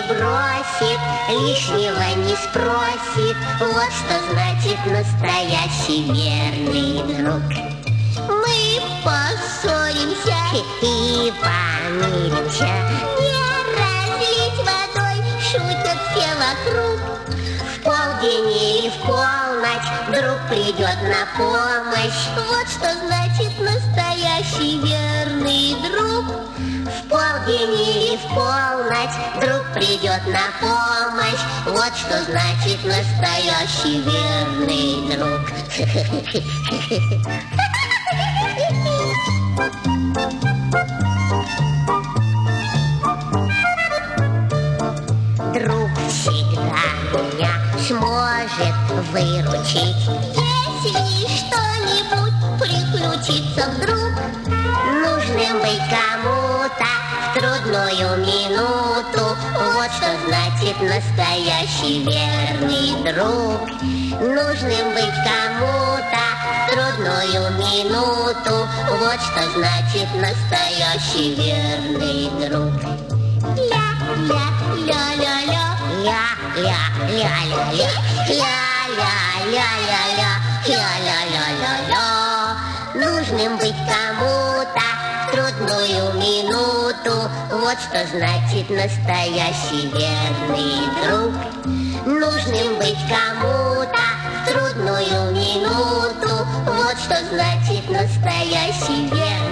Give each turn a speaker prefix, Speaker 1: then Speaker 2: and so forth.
Speaker 1: бросит, лишнего не спросит. Вот что значит настоящий верный друг. Мы поссоримся и помиримся, не разлить водой, шутят все вокруг. В полдень или в полночь друг придет на помощь. Вот что значит настоящий верный друг. В полдень или в полночь друг придет на помощь. Вот что значит настоящий верный друг. Друг всегда меня сможет выручить, если что-нибудь приключится вдруг. Нужным быть кому-то в трудную минуту. Вот что значит настоящий верный друг. Нужным быть кому-то в трудную минуту. Вот что значит настоящий верный друг. Ля-ля-ля-ля-ля, ля-ля-ля-ля-ля, ля-ля-ля-ля-ля, ля-ля-ля-ля-ля. Нужным быть кому-то в трудную минуту. Вот что значит настоящий верный друг. Нужным быть кому-то в трудную минуту. Вот что значит настоящий верный друг.